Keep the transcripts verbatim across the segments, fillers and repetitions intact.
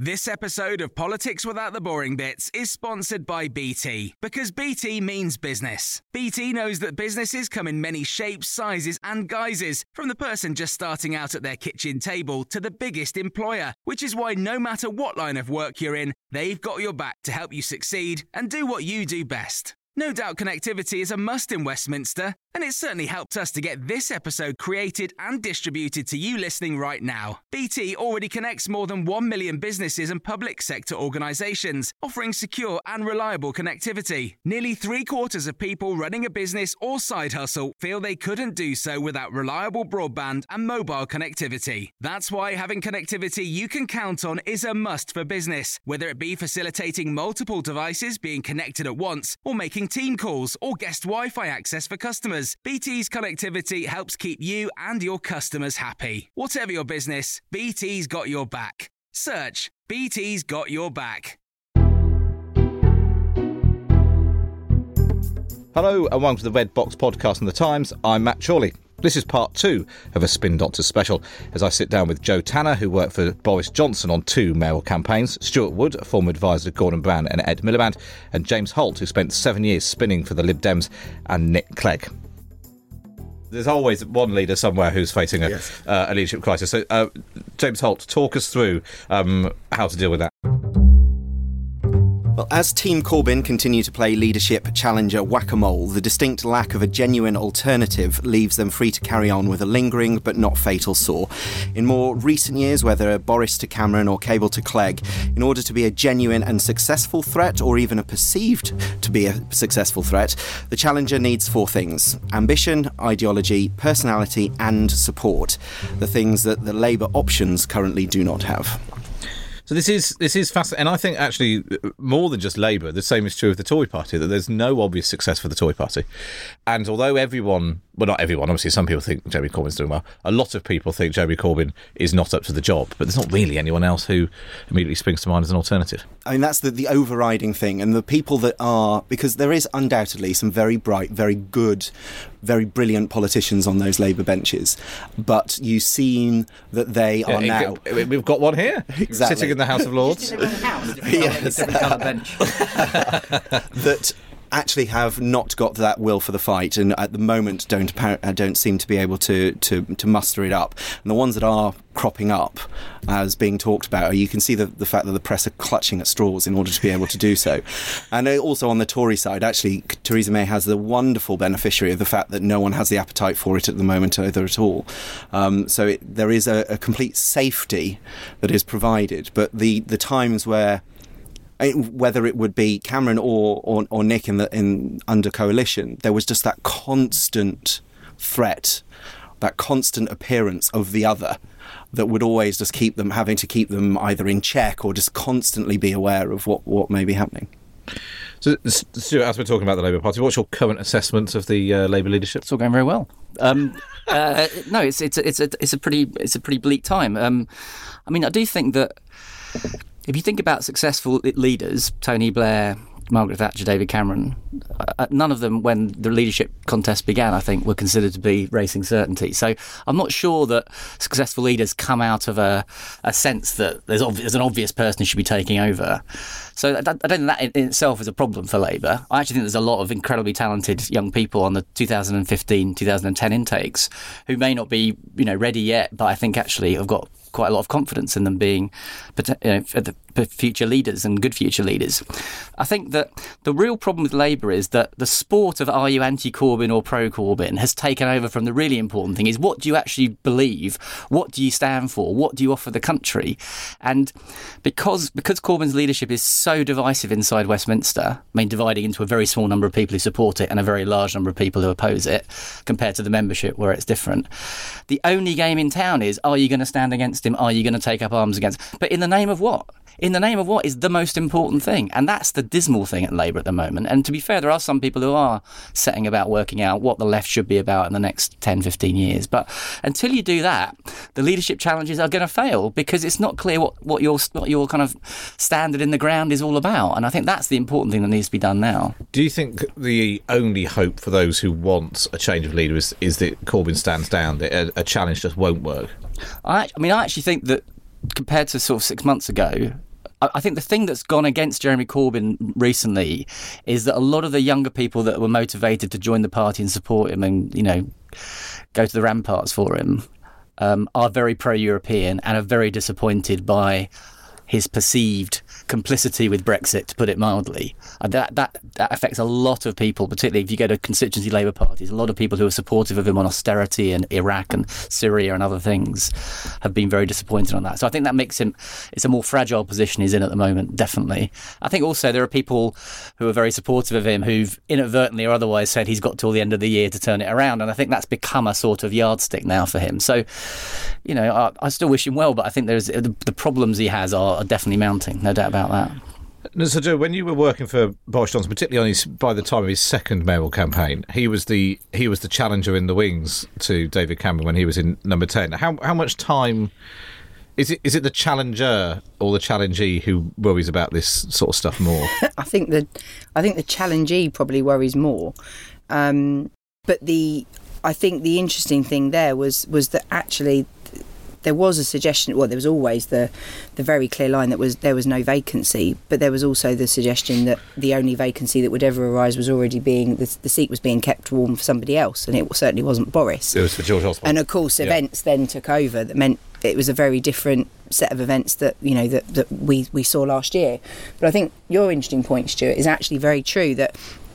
This episode of Politics Without the Boring Bits is sponsored by B T, because B T means business. B T knows that businesses come in many shapes, sizes and guises, from the person just starting out at their kitchen table to the biggest employer, which is why no matter what line of work you're in, they've got your back to help you succeed and do what you do best. No doubt connectivity is a must in Westminster, and it's certainly helped us to get this episode created and distributed to you listening right now. B T already connects more than one million businesses and public sector organisations, offering secure and reliable connectivity. Nearly three quarters of people running a business or side hustle feel they couldn't do so without reliable broadband and mobile connectivity. That's why having connectivity you can count on is a must for business, whether it be facilitating multiple devices being connected at once or making team calls or guest Wi-Fi access for customers. B T's connectivity helps keep you and your customers happy. Whatever your business, B T's got your back. Search B T's got your back. Hello and welcome to the Red Box podcast on The Times. I'm Matt Chorley. This is part two of a Spin Doctors special, as I sit down with Joe Tanner, who worked for Boris Johnson on two mayoral campaigns, Stuart Wood, a former advisor to Gordon Brown and Ed Miliband, and James Holt, who spent seven years spinning for the Lib Dems, and Nick Clegg. There's always one leader somewhere who's facing a, yes. uh, a leadership crisis. So, uh, James Holt, talk us through um, how to deal with that. Well, as Team Corbyn continue to play leadership challenger whack-a-mole, the distinct lack of a genuine alternative leaves them free to carry on with a lingering but not fatal sore. In more recent years, whether Boris to Cameron or Cable to Clegg, in order to be a genuine and successful threat, or even a perceived to be a successful threat, the challenger needs four things: ambition, ideology, personality and support. The things that the Labour options currently do not have. So this is this is fascinating, and I think actually more than just Labour, the same is true of the Tory party, that there's no obvious success for the Tory party. And although everyone, well not everyone, obviously some people think Jeremy Corbyn's doing well, a lot of people think Jeremy Corbyn is not up to the job, but there's not really anyone else who immediately springs to mind as an alternative. I mean, that's the, the overriding thing, and the people that are, because there is undoubtedly some very bright, very good, very brilliant politicians on those Labour benches, but you've seen that they are yeah, now... It, we've got one here, exactly. Sitting in the House of Lords. Yes. Different colour bench. That actually have not got that will for the fight, and at the moment don't don't seem to be able to, to, to muster it up. And the ones that are cropping up as being talked about, you can see the, the fact that the press are clutching at straws in order to be able to do so. And also on the Tory side, actually, Theresa May has the wonderful beneficiary of the fact that no one has the appetite for it at the moment either at all. Um, so it, there is a, a complete safety that is provided, but the, the times where whether it would be Cameron or, or, or Nick in the in under coalition, there was just that constant threat, that constant appearance of the other that would always just keep them having to keep them either in check or just constantly be aware of what, what may be happening. So, Stuart, as we're talking about the Labour Party, what's your current assessment of the uh, Labour leadership? It's all going very well. Um, uh, no, it's it's it's a it's a pretty it's a pretty bleak time. Um, I mean, I do think that if you think about successful leaders, Tony Blair, Margaret Thatcher, David Cameron, uh, none of them, when the leadership contest began, I think, were considered to be racing certainty. So I'm not sure that successful leaders come out of a, a sense that there's, ob- there's an obvious person who should be taking over. So I, I don't think that in itself is a problem for Labour. I actually think there's a lot of incredibly talented young people on the two thousand fifteen, two thousand ten intakes who may not be, you know, ready yet, but I think actually have got quite a lot of confidence in them being, you know, the future leaders and good future leaders. I think that the real problem with Labour is that the sport of are you anti-Corbyn or pro-Corbyn has taken over from the really important thing is what do you actually believe? What do you stand for? What do you offer the country? And because because Corbyn's leadership is so divisive inside Westminster, I mean, dividing into a very small number of people who support it and a very large number of people who oppose it, compared to the membership where it's different. The only game in town is, are you going to stand against him? Are you going to take up arms against him? But in the name of what? In the name of what is the most important thing? And that's the dismal thing at Labour at the moment. And to be fair, there are some people who are setting about working out what the left should be about in the next ten, fifteen years. But until you do that, the leadership challenges are going to fail because it's not clear what, what, your, what your kind of standard in the ground is all about. And I think that's the important thing that needs to be done now. Do you think the only hope for those who want a change of leader is, is that Corbyn stands down, that a, a challenge just won't work? I, I mean, I actually think that compared to sort of six months ago, I think the thing that's gone against Jeremy Corbyn recently is that a lot of the younger people that were motivated to join the party and support him and, you know, go to the ramparts for him um, are very pro-European and are very disappointed by his perceived complicity with Brexit, to put it mildly. And that, that that affects a lot of people, particularly if you go to constituency Labour parties. A lot of people who are supportive of him on austerity and Iraq and Syria and other things have been very disappointed on that. So I think that makes him, it's a more fragile position he's in at the moment, definitely. I think also there are people who are very supportive of him who've inadvertently or otherwise said he's got till the end of the year to turn it around. And I think that's become a sort of yardstick now for him. So, you know, I, I still wish him well, but I think there's the, the problems he has are, are definitely mounting, no doubt about that. So, Joe, when you were working for Boris Johnson, particularly on his, by the time of his second mayoral campaign, he was the he was the challenger in the wings to David Cameron when he was in number ten. How how much time is it? Is it the challenger or the challengee who worries about this sort of stuff more? I think the I think the challengee probably worries more, um, but the I think the interesting thing there was was that actually. There was a suggestion, well, there was always the the very clear line that was there was no vacancy, but there was also the suggestion that the only vacancy that would ever arise was already being, the, the seat was being kept warm for somebody else, and it certainly wasn't Boris. It was for George Osborne. And of course, events yeah. then took over that meant it was a very different set of events that, you know, that, that we, we saw last year. But I think your interesting point, Stuart, is actually very true, that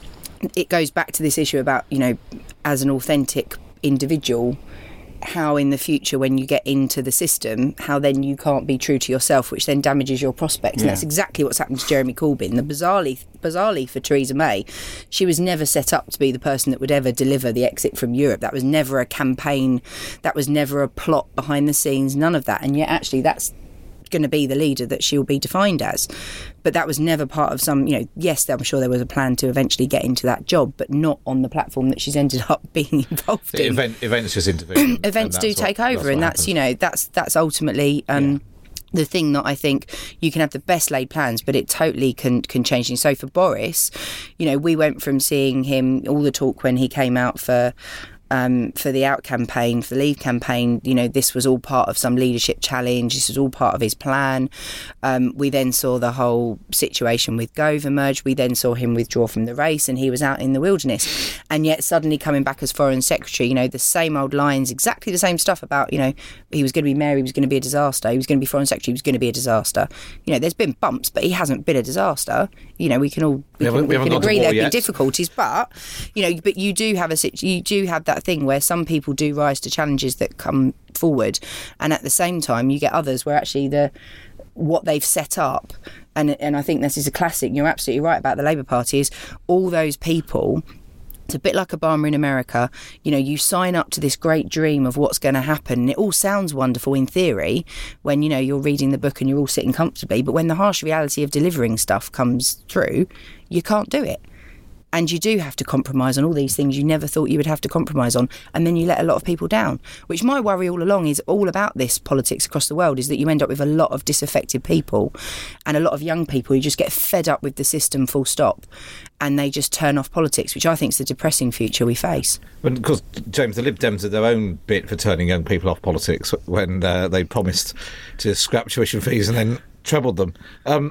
it goes back to this issue about, you know, as an authentic individual, how in the future when you get into the system, how then you can't be true to yourself, which then damages your prospects. Yeah. And that's exactly what's happened to Jeremy Corbyn. The bizarrely, bizarrely for Theresa May, she was never set up to be the person that would ever deliver the exit from Europe. That was never a campaign, that was never a plot behind the scenes, none of that. And yet actually that's going to be the leader that she'll be defined as. But that was never part of some, you know, yes, I'm sure there was a plan to eventually get into that job, but not on the platform that she's ended up being involved in. Event, events just intervene. Events do take what, over, that's and that's, happens. you know, that's that's ultimately um, yeah. the thing that I think you can have the best laid plans, but it totally can can change things. So for Boris, you know, we went from seeing him, all the talk when he came out for Um, for the Out campaign, for the Leave campaign, you know, this was all part of some leadership challenge. This was all part of his plan. Um, we then saw the whole situation with Gove emerge. We then saw him withdraw from the race and he was out in the wilderness. And yet suddenly coming back as Foreign Secretary, you know, the same old lines, exactly the same stuff about, you know, he was going to be mayor, he was going to be a disaster. He was going to be Foreign Secretary, he was going to be a disaster. You know, there's been bumps, but he hasn't been a disaster. You know, we can all we, we can, we we can agree there have been difficulties, but, you know, but you do have a you do have that thing where some people do rise to challenges that come forward, and at the same time you get others where actually the what they've set up, and and I think this is a classic, you're absolutely right about the Labour Party, is all those people. It's a bit like Obama in America. You know, you sign up to this great dream of what's going to happen, and it all sounds wonderful in theory when, you know, you're reading the book and you're all sitting comfortably, but when the harsh reality of delivering stuff comes through, you can't do it. And you do have to compromise on all these things you never thought you would have to compromise on. And then you let a lot of people down, which my worry all along is all about this politics across the world, is that you end up with a lot of disaffected people and a lot of young people who just get fed up with the system full stop. And they just turn off politics, which I think is the depressing future we face. Well, because, James, the Lib Dems did their own bit for turning young people off politics when uh, they promised to scrap tuition fees and then trebled them. Um,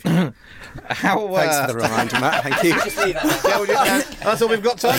How, uh... Thanks for the reminder, Matt. Thank you. yeah, we'll just, that's all we've got time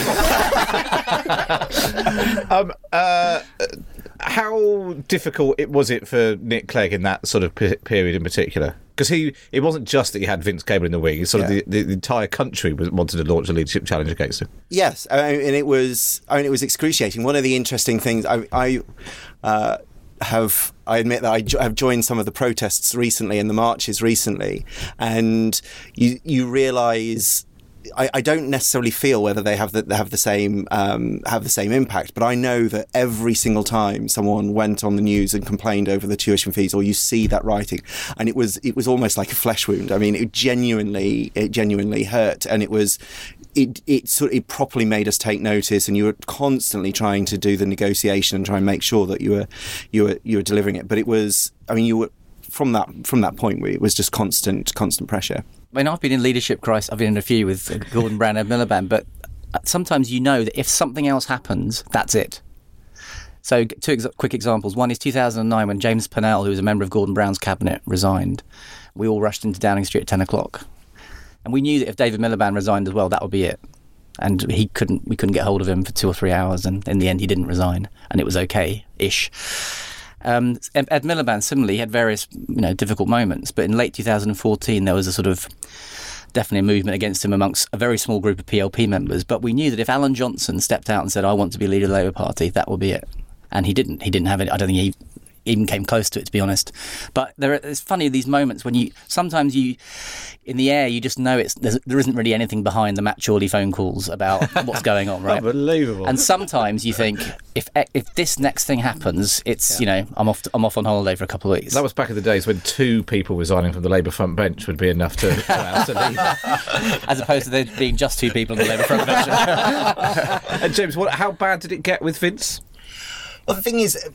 for. um, uh, how difficult it was it for Nick Clegg in that sort of p- period in particular? Because he, it wasn't just that he had Vince Cable in the wing. It's sort yeah. of the, the, the entire country was, wanted to launch a leadership challenge against him. Yes, I mean, and it was. I mean, it was excruciating. One of the interesting things I. I uh, have I admit that I jo- have joined some of the protests recently and the marches recently, and you you realise I, I don't necessarily feel whether they have the, they have the same um, have the same impact, but I know that every single time someone went on the news and complained over the tuition fees, or you see that writing, and it was it was almost like a flesh wound. I mean, it genuinely it genuinely hurt, and it was. It it sort of, it properly made us take notice, and you were constantly trying to do the negotiation and try and make sure that you were you were you were delivering it. But it was, I mean, you were from that from that point where it was just constant constant pressure. I mean, I've been in leadership crisis. I've been in a few with Gordon Brown and Miliband, but sometimes you know that if something else happens, that's it. So two ex- quick examples. One is two thousand nine when James Purnell, who was a member of Gordon Brown's cabinet, resigned. We all rushed into Downing Street at ten o'clock. And we knew that if David Miliband resigned as well, that would be it. And he couldn't. We couldn't get hold of him for two or three hours, and in the end, he didn't resign, and it was okay-ish. Um, Ed Miliband similarly had various, you know, difficult moments, but in late two thousand fourteen, there was a sort of definitely a movement against him amongst a very small group of P L P members. But we knew that if Alan Johnson stepped out and said, "I want to be leader of the Labour Party," that would be it. And he didn't. He didn't have it. I don't think he even came close to it, to be honest. But there, are, it's funny, these moments when you sometimes you in the air you just know it's there isn't really anything behind the Matt Chorley phone calls about what's going on, right? Unbelievable. And sometimes you think if if this next thing happens, it's yeah. you know I'm off to, I'm off on holiday for a couple of weeks. That was back in the days when two people resigning from the Labour front bench would be enough to allow us to leave, as opposed to there being just two people on the Labour front bench. And James, what? How bad did it get with Vince? Well, the thing is,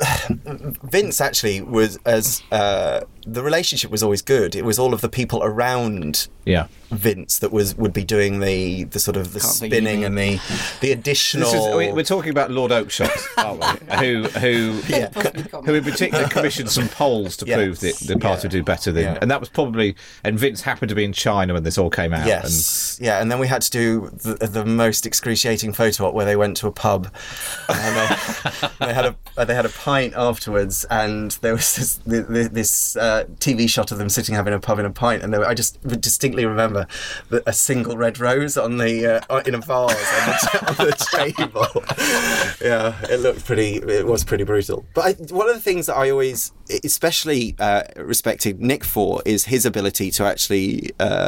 Vince actually was as uh, the relationship was always good. It was all of the people around yeah. Vince that was would be doing the, the sort of the Can't spinning and the the additional. This is, we're talking about Lord Oakeshott, aren't we? Who who Yeah. who in particular commissioned some polls to Yes. prove that the party Yeah. would do better than, Yeah. and that was probably. And Vince happened to be in China when this all came out. Yes, yeah, and then we had to do the, the most excruciating photo op where they went to a pub and they, they had a they had a pint afterwards, and there was this this uh, T V shot of them sitting having a pub in a pint, and they were, I just distinctly remember the, a single red rose on the uh, in a vase on the, on the table. Yeah, it looked pretty. It was pretty brutal. But I, one of the things that I always, especially uh, respected Nick for, is his ability to actually. Uh,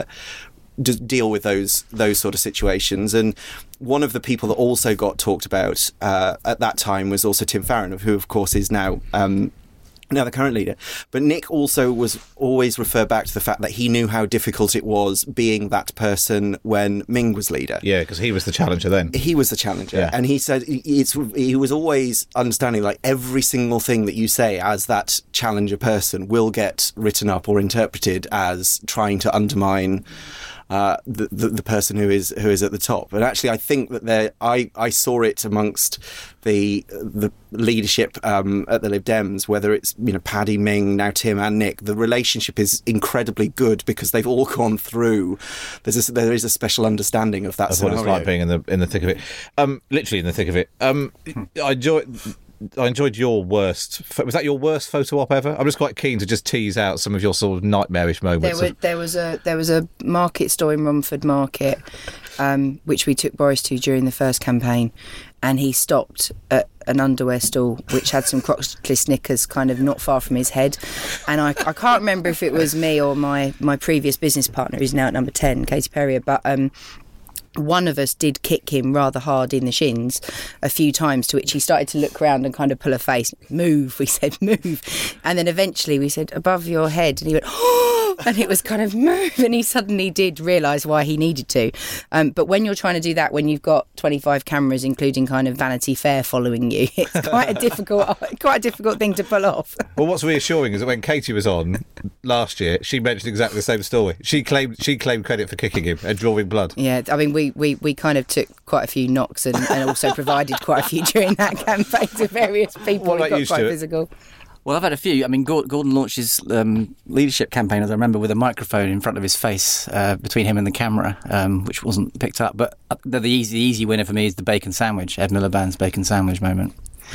d- deal with those those sort of situations. And one of the people that also got talked about uh, at that time was also Tim Farron, who of course is now um, now the current leader. But Nick also was always referred back to the fact that he knew how difficult it was being that person when Ming was leader. Yeah, because he was the challenger then. He was the challenger, Yeah. and he said it's. He was always understanding like every single thing that you say as that challenger person will get written up or interpreted as trying to undermine uh, the, the the person who is who is at the top. And actually, I think that there, I I saw it amongst the the leadership um, at the Lib Dems, whether it's you know Paddy, Ming, now Tim and Nick. The relationship is incredibly good because they've all gone through. There's a, there is a special understanding of that. That's what scenario. it's like being in the in the thick of it. Um, literally in the thick of it. Um, I enjoy. I enjoyed your worst. Was that your worst photo op ever? I'm just quite keen to just tease out some of your sort of nightmarish moments. There, of- were, there was a there was a market store in Romford Market, um, which we took Boris to during the first campaign, and he stopped at an underwear stall which had some Croxley Snickers kind of not far from his head, and I, I can't remember if it was me or my my previous business partner who's now at number ten, Katie Perrier, but. Um, One of us did kick him rather hard in the shins a few times, to which he started to look around and kind of pull a face. Move, we said, move. And then eventually we said, above your head. And he went, oh, and it was kind of move. And he suddenly did realise why he needed to. Um, but when you're trying to do that, when you've got twenty-five cameras, including kind of Vanity Fair following you, it's quite a difficult, quite a difficult thing to pull off. Well, what's reassuring is that when Katie was on last year, she mentioned exactly the same story. She claimed she claimed credit for kicking him and drawing blood. Yeah, I mean, we, we, we kind of took quite a few knocks and, and also provided quite a few during that campaign to various people. What We about got you, quite Stuart? physical. Well, I've had a few. I mean, Gor- Gordon launched his um, leadership campaign, as I remember, with a microphone in front of his face uh, between him and the camera, um, which wasn't picked up. But the, the easy, the easy winner for me is the bacon sandwich, Ed Miliband's bacon sandwich moment,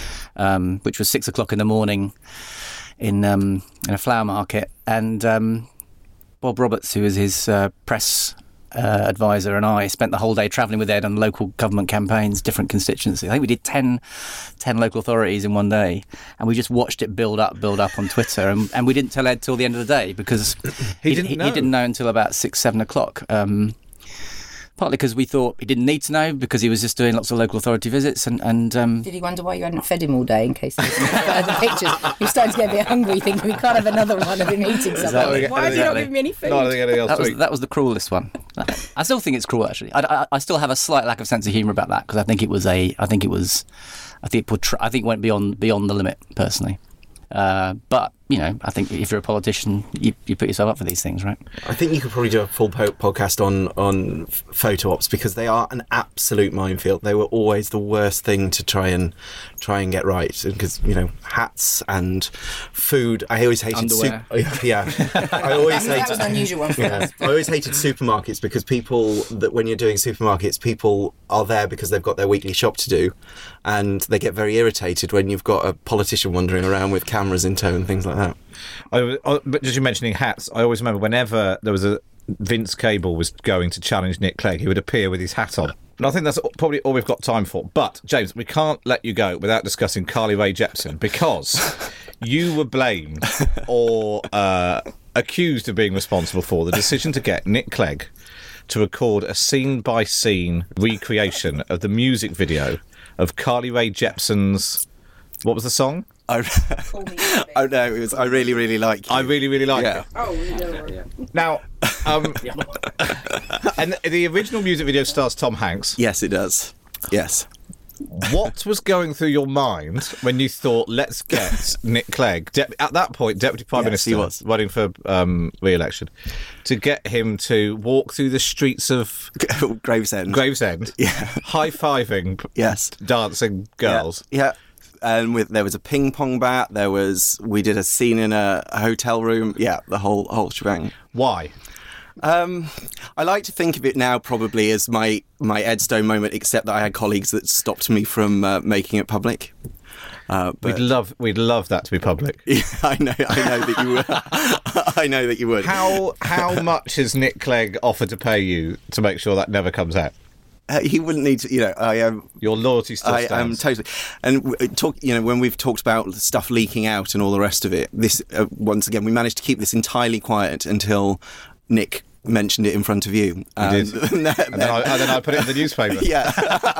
um, which was six o'clock in the morning in um, in a flower market, and um, Bob Roberts, who was his uh, press uh, advisor, and I spent the whole day travelling with Ed on local government campaigns, different constituencies. I think we did ten, ten local authorities in one day, and we just watched it build up, build up on Twitter, and, and we didn't tell Ed till the end of the day because He didn't he, know. he didn't know until about six, seven o'clock. Um, partly because we thought he didn't need to know because he was just doing lots of local authority visits, and and um, Did he wonder why you hadn't fed him all day in case there's further pictures? He was starting to get a bit hungry, thinking we can't have another one of him eating something. Exactly. Why has he not Exactly. given me any food? No, I don't think anything else that to was eat. that was the cruelest one. I still think it's cruel, actually. I, I, I still have a slight lack of sense of humour about that because I think it was a I think it was I think it portray, I think it went beyond beyond the limit personally. Uh, but you know, I think if you're a politician, you, you put yourself up for these things, right? I think you could probably do a full po- podcast on on photo ops, because they are an absolute minefield. They were always the worst thing to try and try and get right, because you know, hats and food. I always hated underwear. Su- yeah, I always that hated. was an unusual one for Yeah. us. I always hated supermarkets, because people that when you're doing supermarkets, people are there because they've got their weekly shop to do, and they get very irritated when you've got a politician wandering around with cameras in tow and things like that. I, I, but just you mentioning hats, I always remember whenever there was a Vince Cable was going to challenge Nick Clegg, he would appear with his hat on. And I think that's probably all we've got time for. But, James, we can't let you go without discussing Carly Rae Jepsen, because you were blamed or uh, accused of being responsible for the decision to get Nick Clegg to record a scene-by-scene recreation of the music video of Carly Rae Jepsen's... What was the song? I, oh no, it was. I really, really like you. I really, really like Yeah. it. Oh, yeah. Now, um, and the original music video stars Tom Hanks. Yes, it does. Yes. What was going through your mind when you thought, let's get Nick Clegg, de- at that point, Deputy Prime Yes, Minister, he was. running for um, re-election, to get him to walk through the streets of Gravesend. Gravesend, Yeah. high-fiving, Yes. dancing girls? Yeah. yeah. And with there was a ping pong bat. There was we did a scene in a, a hotel room. Yeah, the whole whole shebang. Why? Um, I like to think of it now probably as my my Edstone moment, except that I had colleagues that stopped me from uh, making it public. Uh, but We'd love, we'd love that to be public. yeah, I know, I know that you would. I know that you would. How how much has Nick Clegg offered to pay you to make sure that never comes out? Uh, he wouldn't need to. You know, I am. Um, Your loyalty still I am stands. totally. And w- talk, you know, when we've talked about stuff leaking out and all the rest of it, this uh, once again we managed to keep this entirely quiet until Nick mentioned it in front of you. Um, did. And then, I, and then I put it in the newspaper. yeah.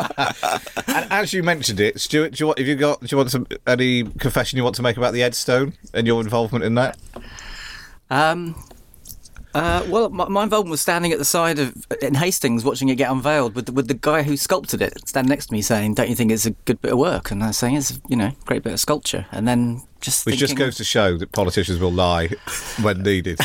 And as you mentioned it, Stuart, do you want, have you got, do you want some, any confession you want to make about the Edstone and your involvement in that? Um, uh, well, my, my involvement was standing at the side of in Hastings, watching it get unveiled, with the, with the guy who sculpted it standing next to me, saying, "Don't you think it's a good bit of work?" And I was saying, "It's you know, a great bit of sculpture." And then just Which just thinking, goes to show that politicians will lie when needed.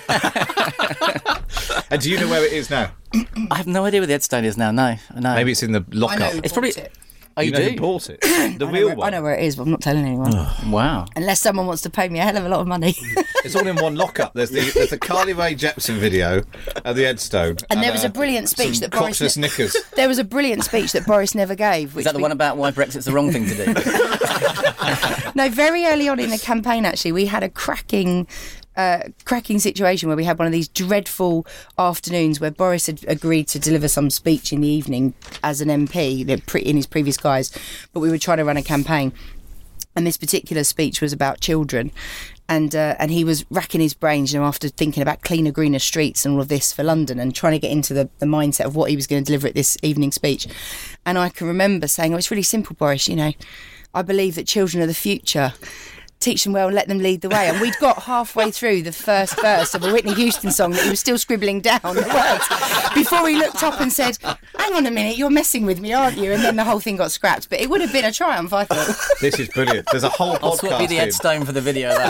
And do you know where it is now? I have no idea where the Edstone is now. No, no. Maybe it's in the I know lockup. who It's bought probably- it. Oh, you you know do? who bought it? The I know, real where, one. I know where it is, but I'm not telling anyone. Wow. Unless someone wants to pay me a hell of a lot of money. It's all in one lockup. There's the there's the Carly Rae Jepsen video at the Edstone. And there was uh, a brilliant speech some that Boris... crotchless knickers. There was a brilliant speech that Boris never gave. Which Is that the we- one about why Brexit's the wrong thing to do? No, very early on in the campaign, actually, we had a cracking... Uh, cracking situation where we had one of these dreadful afternoons where Boris had agreed to deliver some speech in the evening as an M P in his previous guise, but we were trying to run a campaign, and this particular speech was about children, and uh, and he was racking his brains, you know, after thinking about cleaner, greener streets and all of this for London, and trying to get into the, the mindset of what he was going to deliver at this evening speech. And I can remember saying, "Oh, it's really simple, Boris. You know, I believe that children are the future. Teach them well and let them lead the way." And we'd got halfway through the first verse of a Whitney Houston song that he was still scribbling down the words before he looked up and said, "Hang on a minute, you're messing with me, aren't you?" And then the whole thing got scrapped. But it would have been a triumph, I thought. This is brilliant. There's a whole I'll swap you podcast the in. Edstone for the video of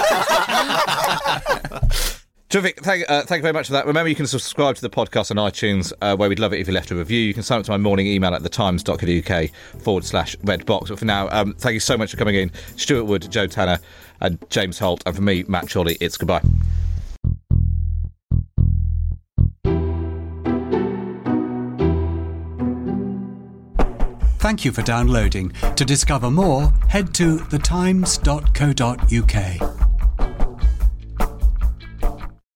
that. Terrific. Thank, uh, thank you very much for that. Remember, you can subscribe to the podcast on iTunes, uh, where we'd love it if you left a review. You can sign up to my morning email at thetimes.co.uk forward slash redbox. But for now, um, thank you so much for coming in. Stuart Wood, Joe Tanner, and James Holt. And for me, Matt Chorley, it's goodbye. Thank you for downloading. To discover more, head to the times dot co dot uk.